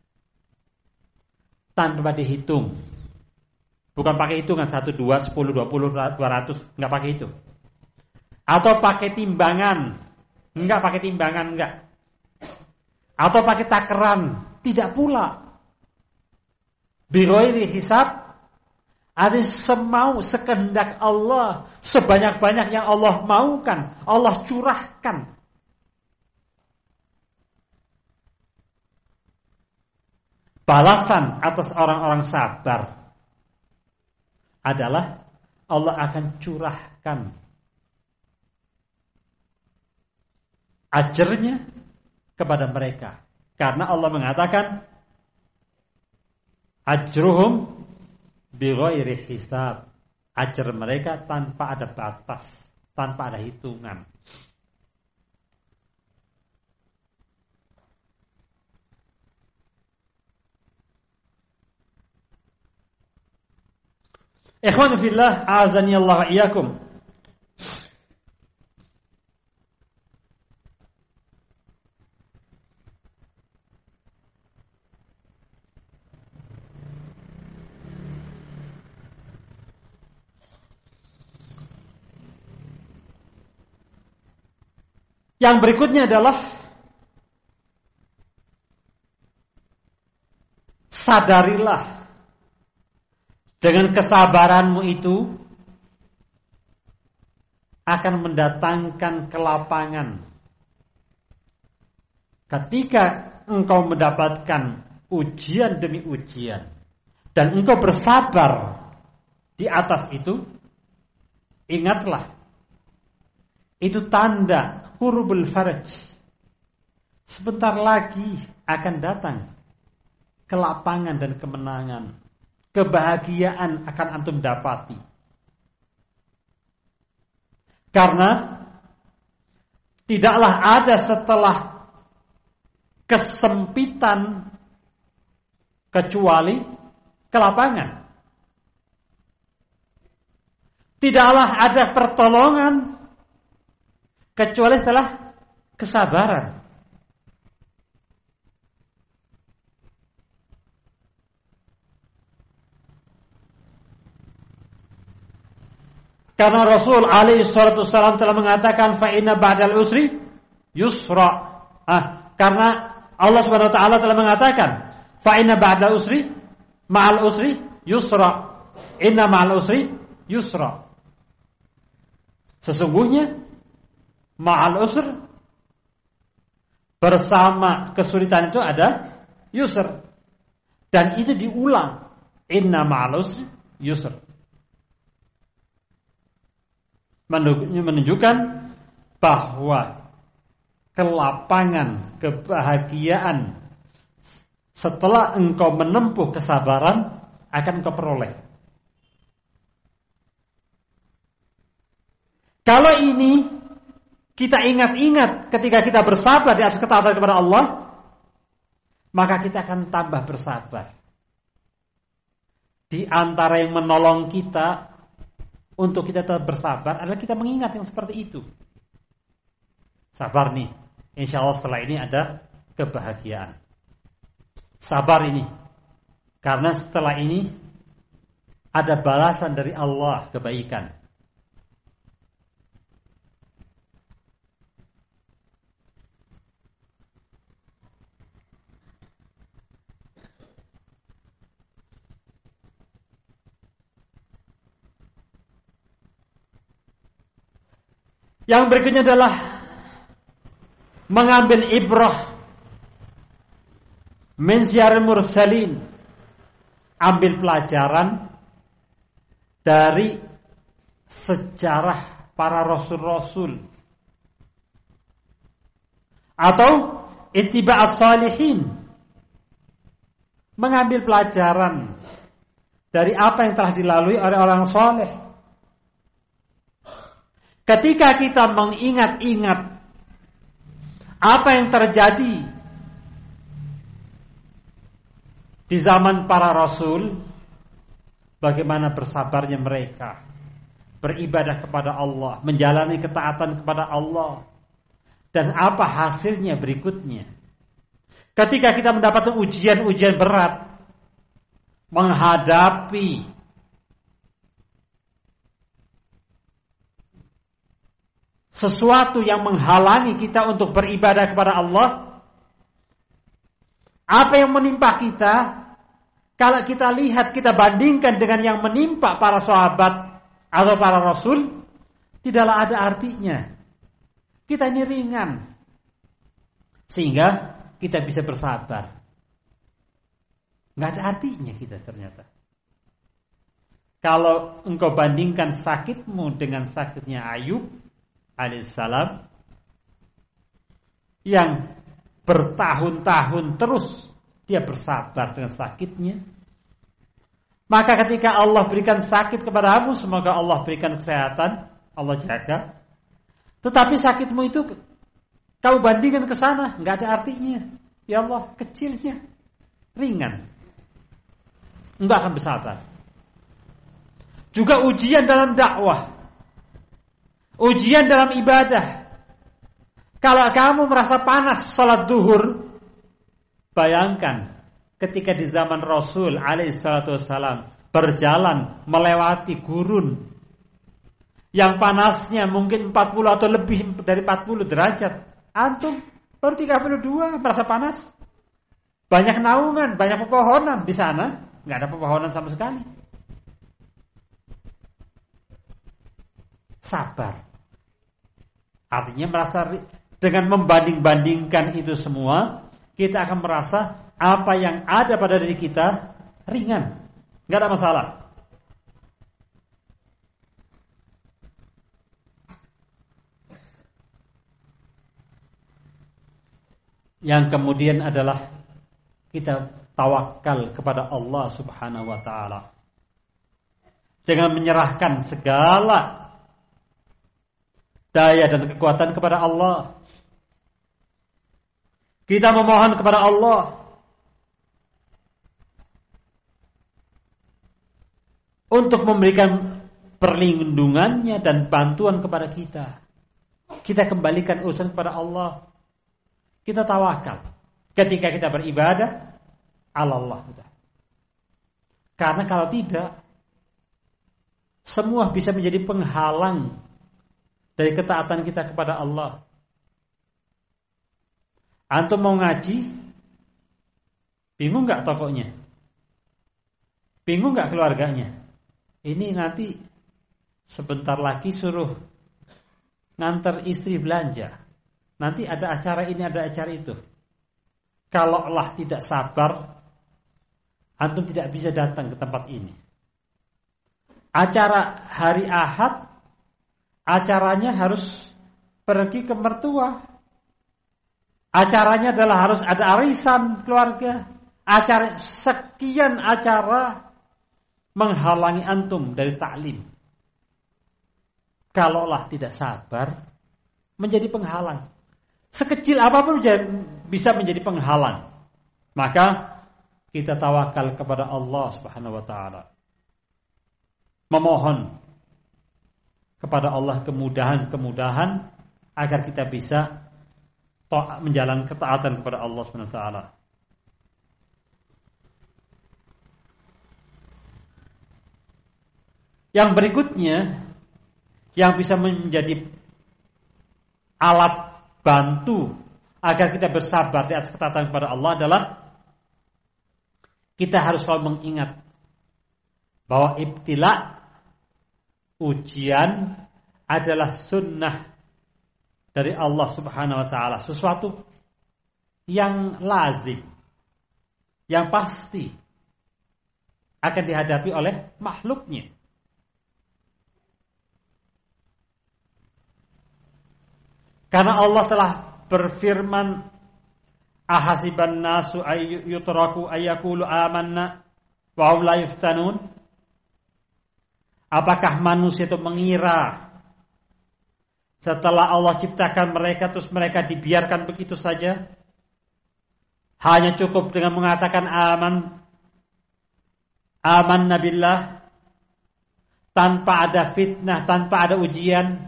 Tanpa dihitung. Bukan pakai hitungan satu, dua, sepuluh, dua puluh, dua ratus, enggak pakai itu. Atau pakai timbangan. Enggak pakai timbangan, enggak. Atau pakai takaran, tidak pula. Bighairi hisab, ada semau sekehendak Allah, sebanyak-banyak yang Allah maukan, Allah curahkan. Balasan atas orang-orang sabar adalah Allah akan curahkan ajarnya kepada mereka. Karena Allah mengatakan ajruhum bighairi hisab, ajar mereka tanpa ada batas, tanpa ada hitungan. Ikhwan fillah, azani Allah wa iyyakum. Yang berikutnya adalah sadarilah dengan kesabaranmu itu akan mendatangkan kelapangan. Ketika engkau mendapatkan ujian demi ujian dan engkau bersabar di atas itu, ingatlah, itu tanda qurubul faraj. Sebentar lagi akan datang kelapangan dan kemenangan. Kebahagiaan akan antum dapati. Karena tidaklah ada setelah kesempitan kecuali kelapangan. Tidaklah ada pertolongan kecuali setelah kesabaran. Karena Rasul alaihi salatu wasallam telah mengatakan fa inna ba'dal usri yusra. Ah, karena Allah Subhanahu wa taala telah mengatakan fa inna ba'dal usri ma'al usri yusra. Inna ma'al usri yusra. Sesungguhnya ma'al usr, bersama kesulitan itu ada yusr. Dan itu diulang. Inna ma'al usri yusr. Menunjukkan bahwa kelapangan, kebahagiaan setelah engkau menempuh kesabaran akan engkau peroleh. Kalau ini kita ingat-ingat ketika kita bersabar di atas ketaatan kepada Allah, maka kita akan tambah bersabar. Di antara yang menolong kita untuk kita tetap bersabar adalah kita mengingat yang seperti itu. Sabar nih, insya Allah setelah ini ada kebahagiaan. Sabar ini, karena setelah ini ada balasan dari Allah, kebaikan. Yang berikutnya adalah mengambil ibrah min syiaril mursalin, ambil pelajaran dari sejarah para rasul-rasul, atau ittiba'as salihin, mengambil pelajaran dari apa yang telah dilalui oleh orang soleh. Ketika kita mengingat-ingat apa yang terjadi di zaman para rasul, bagaimana bersabarnya mereka beribadah kepada Allah, menjalani ketaatan kepada Allah, dan apa hasilnya berikutnya. Ketika kita mendapatkan ujian-ujian berat, menghadapi sesuatu yang menghalangi kita untuk beribadah kepada Allah, apa yang menimpa kita, kalau kita lihat, kita bandingkan dengan yang menimpa para sahabat atau para rasul, tidaklah ada artinya. Kita ini ringan, sehingga kita bisa bersabar. Nggak ada artinya kita ternyata. Kalau engkau bandingkan sakitmu dengan sakitnya Ayub alaihissalam, yang bertahun-tahun terus dia bersabar dengan sakitnya, maka ketika Allah berikan sakit kepadamu, semoga Allah berikan kesehatan, Allah jaga. Tetapi sakitmu itu kau bandingkan ke sana, nggak ada artinya. Ya Allah, kecilnya, ringan, enggak akan bersabar. Juga ujian dalam dakwah, ujian dalam ibadah. Kalau kamu merasa panas salat duhur, bayangkan ketika di zaman Rasul alaihi salatu wassalam berjalan melewati gurun yang panasnya mungkin empat puluh atau lebih dari empat puluh derajat. Antum baru tiga puluh dua merasa panas. Banyak naungan, banyak pepohonan. Di sana nggak ada pepohonan sama sekali. Sabar. Artinya merasa, dengan membanding-bandingkan itu semua, kita akan merasa apa yang ada pada diri kita ringan, nggak ada masalah. Yang kemudian adalah kita tawakal kepada Allah Subhanahu wa taala. Jangan menyerahkan segala daya dan kekuatan kepada Allah. Kita memohon kepada Allah untuk memberikan perlindungannya dan bantuan kepada kita. Kita kembalikan urusan kepada Allah. Kita tawakal ketika kita beribadah Allah. Karena kalau tidak, semua bisa menjadi penghalang dari ketaatan kita kepada Allah. Antum mau ngaji, bingung gak tokonya? Bingung gak keluarganya? Ini nanti sebentar lagi suruh nganter istri belanja. Nanti ada acara ini, ada acara itu. Kalau Allah tidak sabar, antum tidak bisa datang ke tempat ini. Acara hari Ahad, acaranya harus pergi ke mertua. Acaranya adalah harus ada arisan keluarga. Acara sekian acara menghalangi antum dari taklim. Kalau Allah tidak sabar, menjadi penghalang. Sekecil apapun bisa menjadi penghalang. Maka kita tawakal kepada Allah Subhanahu wa taala. Memohon kepada Allah kemudahan-kemudahan agar kita bisa menjalankan ketaatan kepada Allah Subhanahu wa taala. Yang berikutnya yang bisa menjadi alat bantu agar kita bersabar di atas ketaatan kepada Allah adalah kita harus selalu mengingat bahwa ibtila, ujian adalah sunnah dari Allah Subhanahu wa taala, sesuatu yang lazim, yang pasti akan dihadapi oleh makhluknya. Karena Allah telah berfirman, ahasiban nasu ayyutraku ayyakulu amanna wa hum la yuftanun. Apakah manusia itu mengira setelah Allah ciptakan mereka terus mereka dibiarkan begitu saja? Hanya cukup dengan mengatakan aman, amanna billah, tanpa ada fitnah, tanpa ada ujian.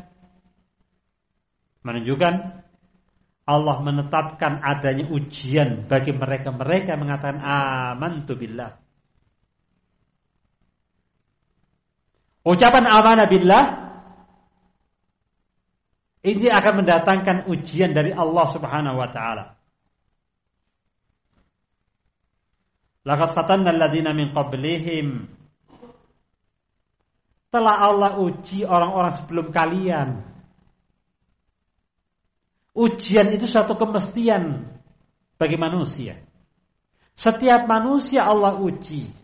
Menunjukkan Allah menetapkan adanya ujian bagi mereka-mereka yang mengatakan amantu billah. Ucapan amanah billah ini akan mendatangkan ujian dari Allah Subhanahu wa taala. Laqad fatanna alladziina min qablihim. Telah Allah uji orang-orang sebelum kalian. Ujian itu suatu kemestian bagi manusia. Setiap manusia Allah uji.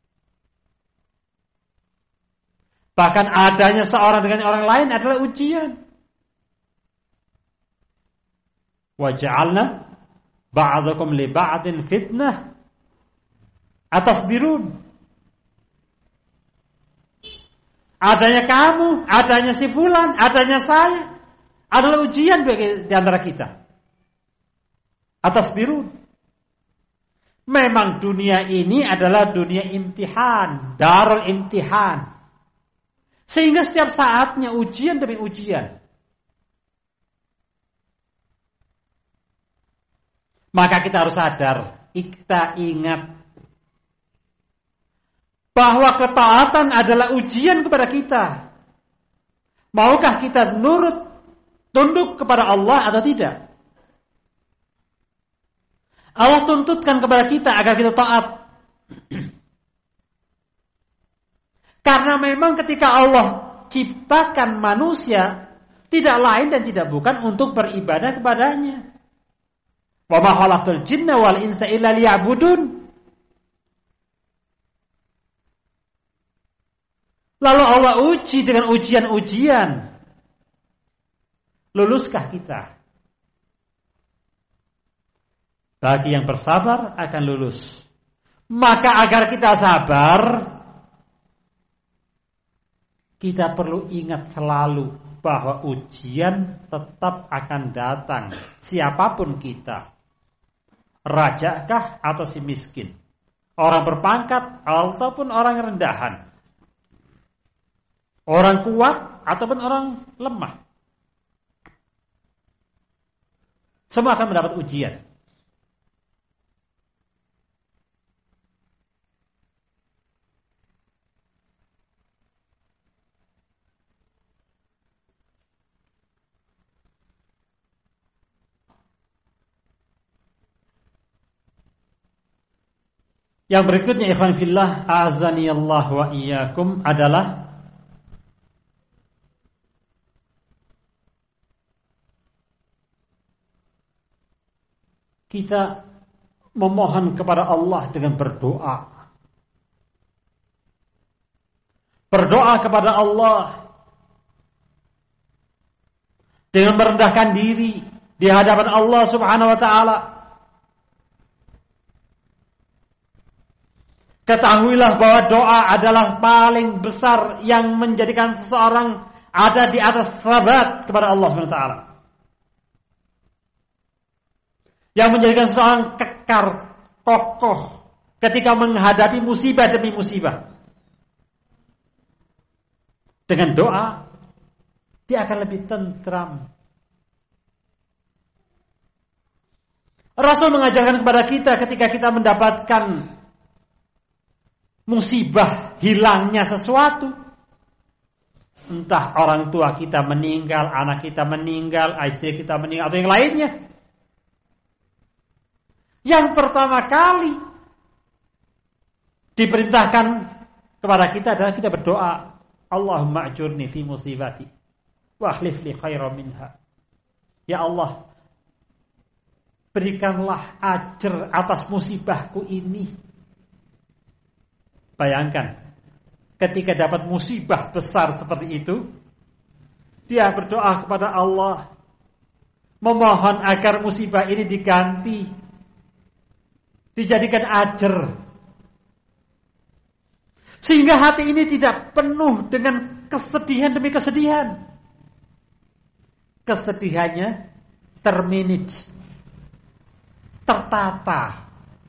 Bahkan adanya seorang dengan orang lain adalah ujian. Wa ja'alna ba'dakum li ba'din fitnah atasbirun. Adanya kamu, adanya si fulan, adanya saya adalah ujian bagi di antara kita. Atas biru. Memang dunia ini adalah dunia imtihan, darul imtihan. Sehingga setiap saatnya ujian demi ujian. Maka kita harus sadar, kita ingat bahwa ketaatan adalah ujian kepada kita. Maukah kita nurut, tunduk kepada Allah atau tidak? Allah tuntutkan kepada kita agar kita taat. Karena memang ketika Allah ciptakan manusia, tidak lain dan tidak bukan untuk beribadah kepadanya. Wa ma khalaqtul jinna wal insa illa liya'budun. Lalu Allah uji dengan ujian-ujian. Luluskah kita? Bagi yang bersabar akan lulus. Maka agar kita sabar, kita perlu ingat selalu bahwa ujian tetap akan datang, siapapun kita. Raja kah atau si miskin? Orang berpangkat ataupun orang rendahan? Orang kuat ataupun orang lemah? Semua akan mendapat ujian. Yang berikutnya, ikhwan fillah, azaniyallah wa iyyakum, adalah kita memohon kepada Allah dengan berdoa. Berdoa kepada Allah dengan merendahkan diri di hadapan Allah Subhanahu wa taala. Ketahuilah bahwa doa adalah paling besar yang menjadikan seseorang ada di atas sabat kepada Allah Subhanahu wa taala. Yang menjadikan seseorang kekar, kokoh ketika menghadapi musibah demi musibah. Dengan doa, dia akan lebih tentram. Rasul mengajarkan kepada kita ketika kita mendapatkan musibah, hilangnya sesuatu, entah orang tua kita meninggal, anak kita meninggal, istri kita meninggal, atau yang lainnya, yang pertama kali diperintahkan kepada kita adalah kita berdoa, Allahumma ajurni fi musibati wa akhlif li khairan minha. Ya Allah, berikanlah ajar atas musibahku ini. Bayangkan, ketika dapat musibah besar seperti itu, dia berdoa kepada Allah, memohon agar musibah ini diganti, dijadikan ajar, sehingga hati ini tidak penuh dengan kesedihan demi kesedihan. Kesedihannya termanage, tertata.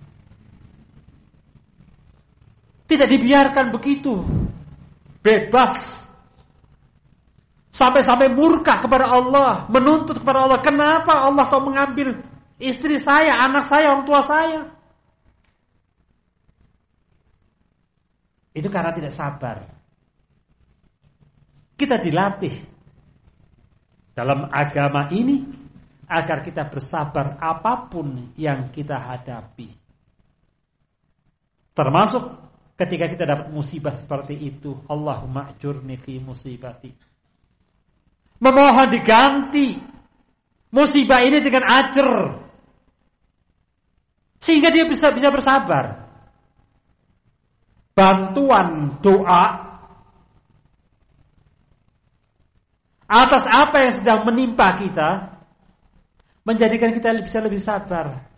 Tidak dibiarkan begitu bebas sampai-sampai murka kepada Allah, menuntut kepada Allah, kenapa Allah kau mengambil istri saya, anak saya, orang tua saya? Itu karena tidak sabar. Kita dilatih dalam agama ini agar kita bersabar apapun yang kita hadapi. Termasuk ketika kita dapat musibah seperti itu, Allahumma ajurni fi musibati. Memohon diganti musibah ini dengan ajar, sehingga dia bisa bisa bersabar. Bantuan doa atas apa yang sedang menimpa kita menjadikan kita bisa lebih sabar.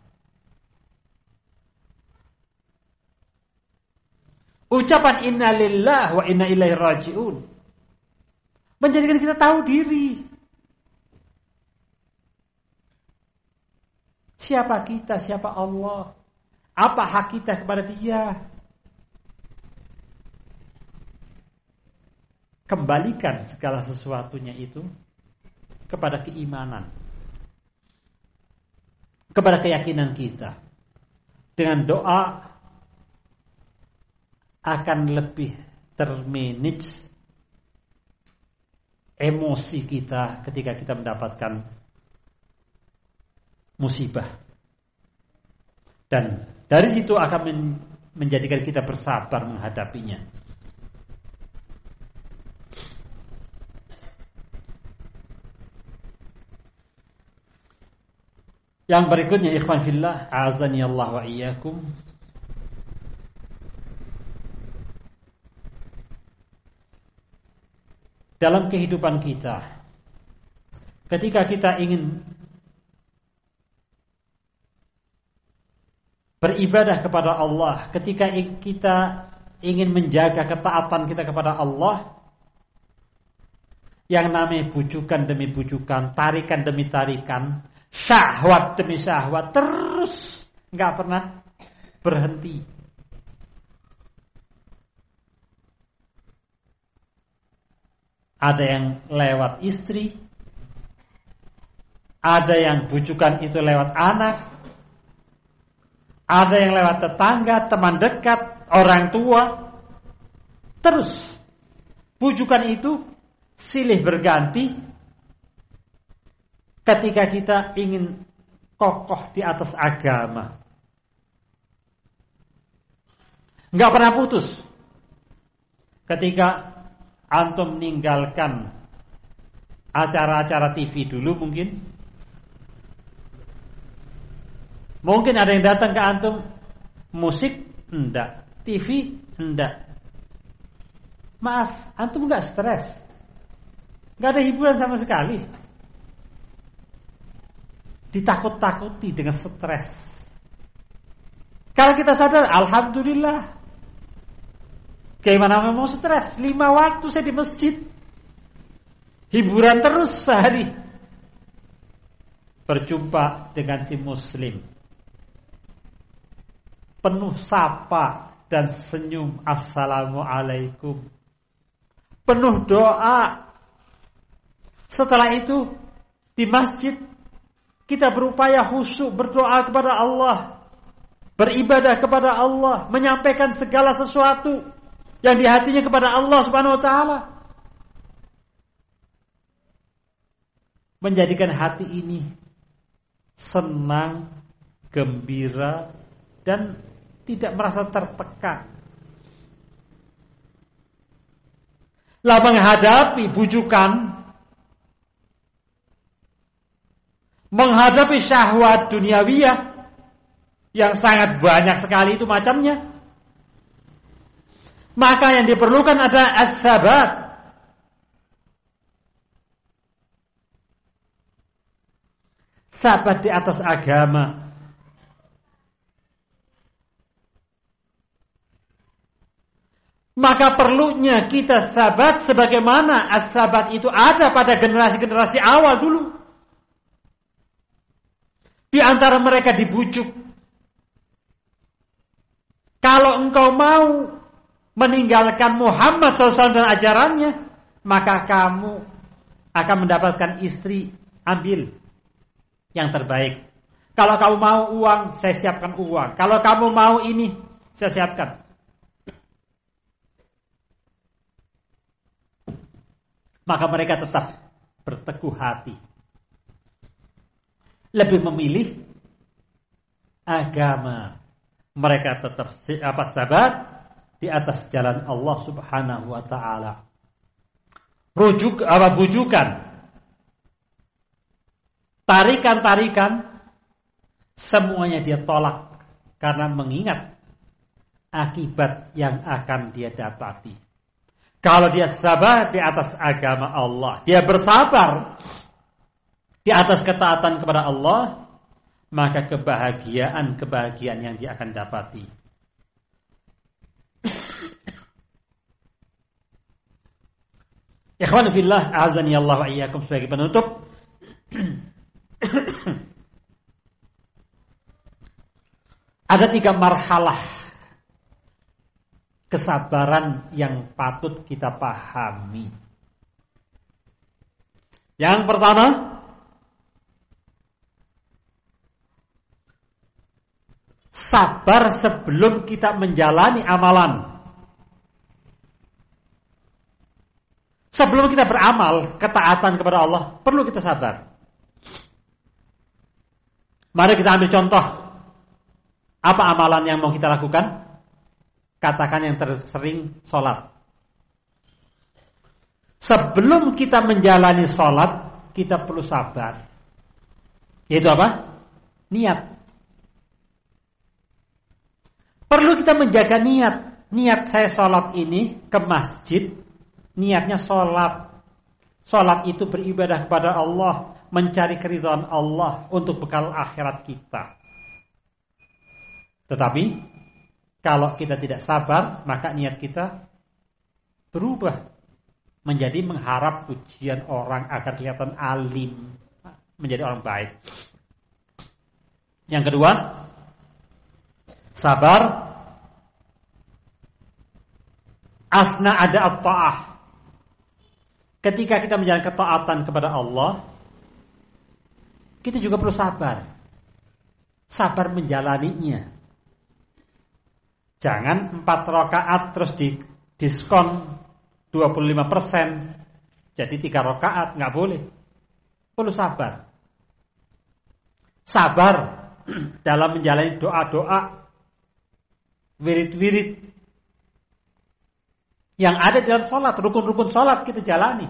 Ucapan inna lillah wa inna ilaihi raji'un menjadikan kita tahu diri. Siapa kita, siapa Allah, apa hak kita kepada Dia. Kembalikan segala sesuatunya itu kepada keimanan, kepada keyakinan kita. Dengan doa akan lebih termanage emosi kita ketika kita mendapatkan musibah. Dan dari situ akan menjadikan kita bersabar menghadapinya. Yang berikutnya, ikhwan fillah, azani Allah wa iyyakum, dalam kehidupan kita, ketika kita ingin beribadah kepada Allah, ketika kita ingin menjaga ketaatan kita kepada Allah, yang namanya bujukan demi bujukan, tarikan demi tarikan, syahwat demi syahwat terus nggak pernah berhenti. Ada yang lewat istri, ada yang bujukan itu lewat anak, ada yang lewat tetangga, teman dekat, orang tua. Terus bujukan itu silih berganti ketika kita ingin kokoh di atas agama. Nggak pernah putus. Ketika antum meninggalkan acara-acara T V dulu mungkin. Mungkin ada yang datang ke antum, musik enggak, T V enggak. Maaf, antum enggak stres. Enggak ada hiburan sama sekali. Ditakut-takuti dengan stres. Kalau kita sadar, alhamdulillah. Gimana mau stres? Lima waktu saya di masjid. Hiburan terus sehari. Berjumpa dengan si muslim. Penuh sapa dan senyum. Assalamualaikum. Penuh doa. Setelah itu di masjid kita berupaya khusyuk berdoa kepada Allah. Beribadah kepada Allah. Menyampaikan segala sesuatu yang di hatinya kepada Allah Subhanahu wa taala. Menjadikan hati ini senang, gembira, dan tidak merasa tertekan. Lah menghadapi bujukan, menghadapi syahwat duniawiyah yang sangat banyak sekali itu macamnya, maka yang diperlukan adalah as-sabat. Sabat di atas agama. Maka perlunya kita sabat sebagaimana as-sabat itu ada pada generasi-generasi awal dulu. Di antara mereka dibujuk. Kalau engkau mau meninggalkan Muhammad shallallahu alaihi wasallam dan ajarannya, maka kamu akan mendapatkan istri, ambil yang terbaik. Kalau kamu mau uang, saya siapkan uang. Kalau kamu mau ini, saya siapkan. Maka mereka tetap berteguh hati. Lebih memilih agama. Mereka tetap apa sabar di atas jalan Allah Subhanahu wa taala. Rujuk apa bujukan, tarikan-tarikan, semuanya dia tolak karena mengingat akibat yang akan dia dapati. Kalau dia sabar di atas agama Allah, dia bersabar di atas ketaatan kepada Allah, maka kebahagiaan-kebahagiaan yang dia akan dapati. Ikhwan fillah, a'azani Allah wa iyyakum, sebagai penutup. Ada tiga marhalah kesabaran yang patut kita pahami. Yang pertama, sabar sebelum kita menjalani amalan. Sebelum kita beramal ketaatan kepada Allah, perlu kita sabar. Mari kita ambil contoh. Apa amalan yang mau kita lakukan? Katakan yang tersering, sholat. Sebelum kita menjalani sholat, kita perlu sabar. Yaitu apa? Niat. Perlu kita menjaga niat. Niat saya sholat ini ke masjid, niatnya sholat. Sholat itu beribadah kepada Allah, mencari keridhaan Allah untuk bekal akhirat kita. Tetapi kalau kita tidak sabar, maka niat kita berubah menjadi mengharap pujian orang agar kelihatan alim, menjadi orang baik. Yang kedua, Sabar asna ada at-ta'ah. Ketika kita menjalankan ketaatan kepada Allah, kita juga perlu sabar. Sabar menjalaninya. Jangan empat rakaat terus di diskon dua puluh lima persen. Jadi tiga rakaat, nggak boleh. Perlu sabar. Sabar dalam menjalani doa-doa, wirid-wirid yang ada dalam sholat, rukun-rukun sholat kita jalani.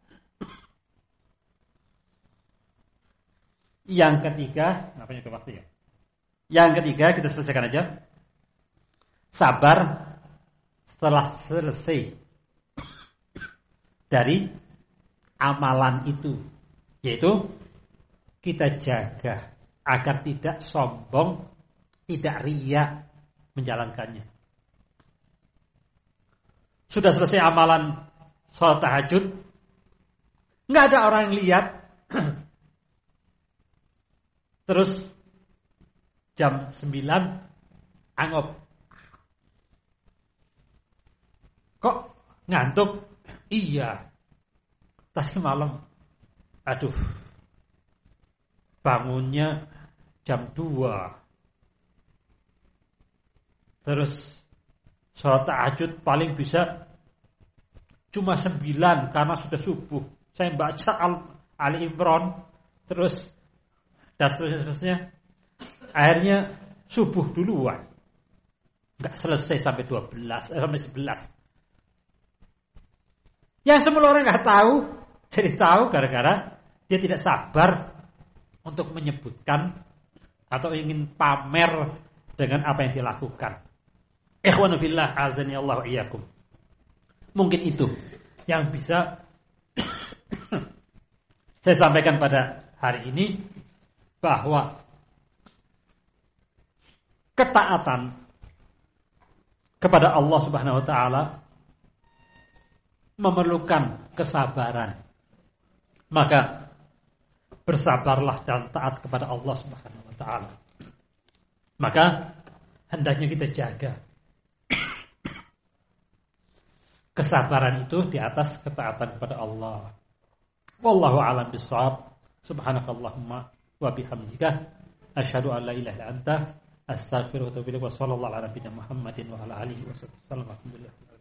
Yang ketiga, ngapain itu waktu ya? Yang ketiga kita selesaikan aja. Sabar setelah selesai dari amalan itu, yaitu kita jaga agar tidak sombong, tidak riya menjalankannya. Sudah selesai amalan sholat tahajud, nggak ada orang yang lihat. Terus jam sembilan anggap, kok ngantuk? Iya, tadi malam, aduh, bangunnya jam dua. Terus sholat tahajud paling bisa cuma sembilan karena sudah subuh. Saya baca Ali Imran, terus dan seterusnya. Akhirnya subuh duluan. Enggak selesai sampai dua belas, eh, sampai sebelas. Yang semua orang enggak tahu, jadi tahu gara-gara dia tidak sabar untuk menyebutkan atau ingin pamer dengan apa yang dilakukan. Ikhwanu fillah, azani Allah wa iyyakum. Mungkin itu yang bisa saya sampaikan pada hari ini, bahwa ketaatan kepada Allah Subhanahu wa taala memerlukan kesabaran. Maka bersabarlah dan taat kepada Allah Subhanahu wa taala. Maka hendaknya kita jaga kesabaran itu di atas ketaatan kepada Allah. Wallahu a'lam bishawab. Subhanakallahumma wa bihamdika asyhadu an la ilaha illa anta astaghfiruka wa atubu ilaik. Wa sallallahu ala nabiyyina Muhammadin wa ala alihi wasallam. Alhamdulillah.